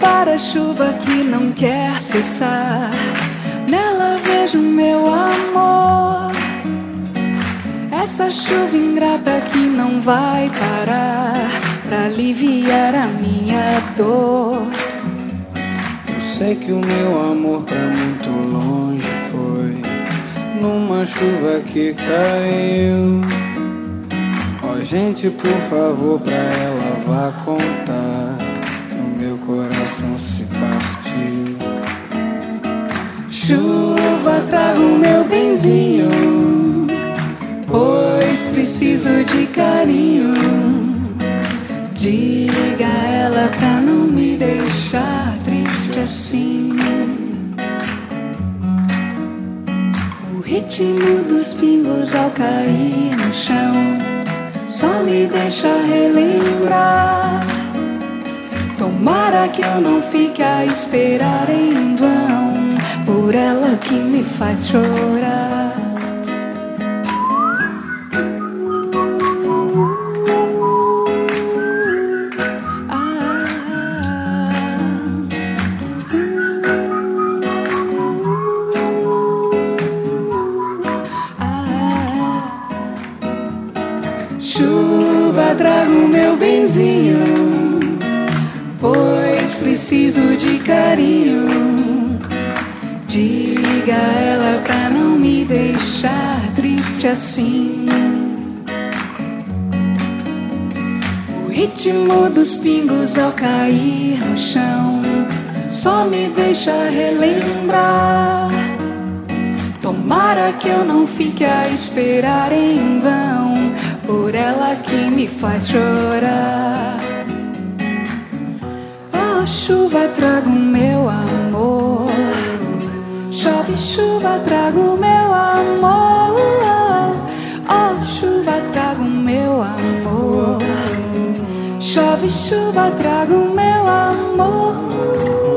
para a chuva que não quer cessar. Nela vejo meu amor. Essa chuva ingrata que não vai parar pra aliviar a minha dor. Eu sei que o meu amor pra muito longe foi numa chuva que caiu. Ó, gente, por favor, pra ela vá contar que o meu coração se partiu. Chuva, traga o meu benzinho, pois preciso de carinho. Diga a ela pra não me deixar triste assim. O ritmo dos pingos ao cair no chão só me deixa relembrar. Tomara que eu não fique a esperar em vão por ela que me faz chorar. Chuva, traga o meu benzinho, pois preciso de carinho. Diga a ela pra não me deixar triste assim. O ritmo dos pingos ao cair no chão só me deixa relembrar. Tomara que eu não fique a esperar em vão por ela que me faz chorar. Oh, chuva, traga o meu amor. Chove, chuva, traga o meu amor. Oh, chuva, traga o meu amor. Chove, chuva, traga o meu amor.